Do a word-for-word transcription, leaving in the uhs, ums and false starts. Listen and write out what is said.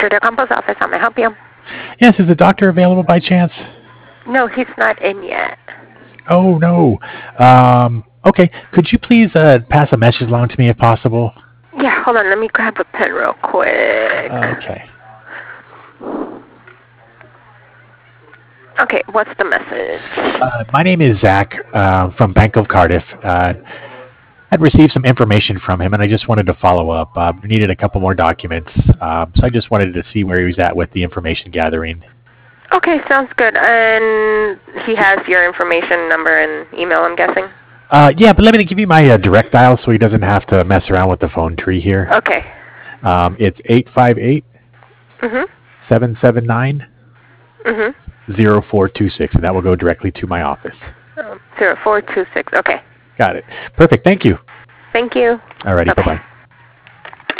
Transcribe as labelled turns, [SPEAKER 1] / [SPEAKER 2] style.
[SPEAKER 1] Mister DeCampo's office. How may I help you?
[SPEAKER 2] Yes, is the doctor available by chance?
[SPEAKER 1] No, he's not in yet.
[SPEAKER 2] Oh, no. Um, okay, could you please uh, pass a message along to me if possible?
[SPEAKER 1] Yeah, hold on. Let me grab a pen real quick.
[SPEAKER 2] Okay.
[SPEAKER 1] Okay, what's the message?
[SPEAKER 2] Uh, my name is Zach uh, from Bank of Cardiff. Uh, I'd received some information from him, and I just wanted to follow up. Uh, we needed a couple more documents, um, so I just wanted to see where he was at with the information gathering.
[SPEAKER 1] Okay, sounds good. And he has your information, number, and email, I'm guessing?
[SPEAKER 2] Uh, yeah, but let me give you my uh, direct dial so he doesn't have to mess around with the phone tree here.
[SPEAKER 1] Okay.
[SPEAKER 2] Um, it's eight five eight,
[SPEAKER 1] Mm-hmm.
[SPEAKER 2] seven seven nine,
[SPEAKER 1] Mm-hmm.
[SPEAKER 2] zero four two six, and that will go directly to my office.
[SPEAKER 1] Oh, zero four two six. Okay.
[SPEAKER 2] Got it. Perfect. Thank you.
[SPEAKER 1] Thank you.
[SPEAKER 2] Alrighty.
[SPEAKER 1] Bye-bye.
[SPEAKER 2] Bye-bye.